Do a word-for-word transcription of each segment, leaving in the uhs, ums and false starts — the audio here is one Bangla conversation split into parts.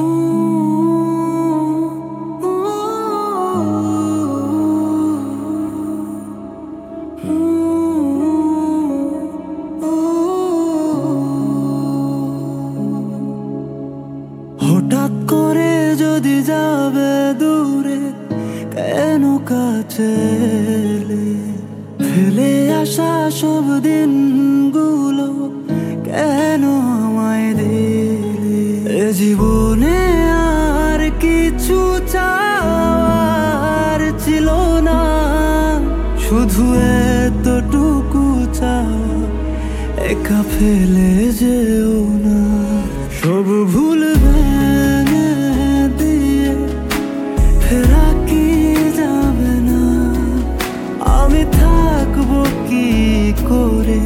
হঠাৎ করে যদি যাবে দূরে, কেন কাছে এলে? ফেলে আসা সব দিনগুলো কেন আমায় দিলে? এ জীবনে আর কিছু চাওয়ার ছিল না, শুধু এতটুকু চাওয়া, একা ফেলে যেও না। সব ভুল ভেঙে দিয়ে ফেরা কি যাবে না? আমি থাকবো কি করে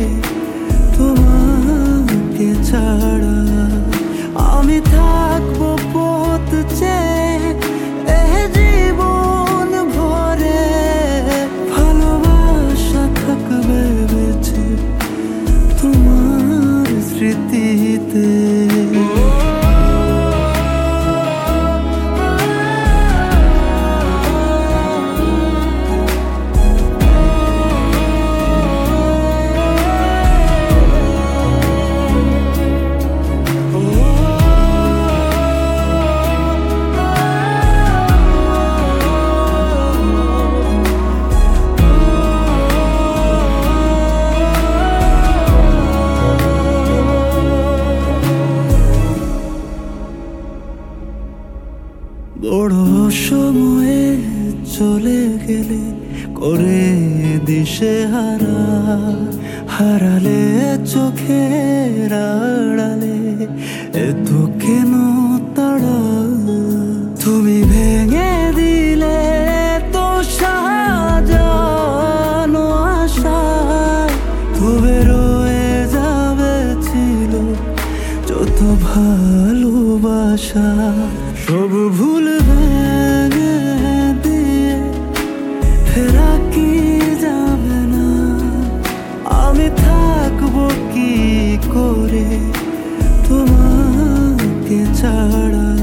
তোমাকে ছাড়া? আমি থাকবো পথ চেয়ে এ জীবন ভরে, ভালোবাসা থাকবে বেঁচে তোমার স্মৃতিতে। বড় সময়ে চলে গেলে করে দিশে হারা, হারালে চোখের আড়ালে এত কেন তাড়া? তুমি ভেঙে দিলে তো সাজানো আশা, তবে রয়ে যাবে ছিল যত ভালোবাসা। সব ভুল ভেঙে দিয়ে ফেরা কি যাবে না? আমি থাকবো কি করে তোমাকে ছাড়া?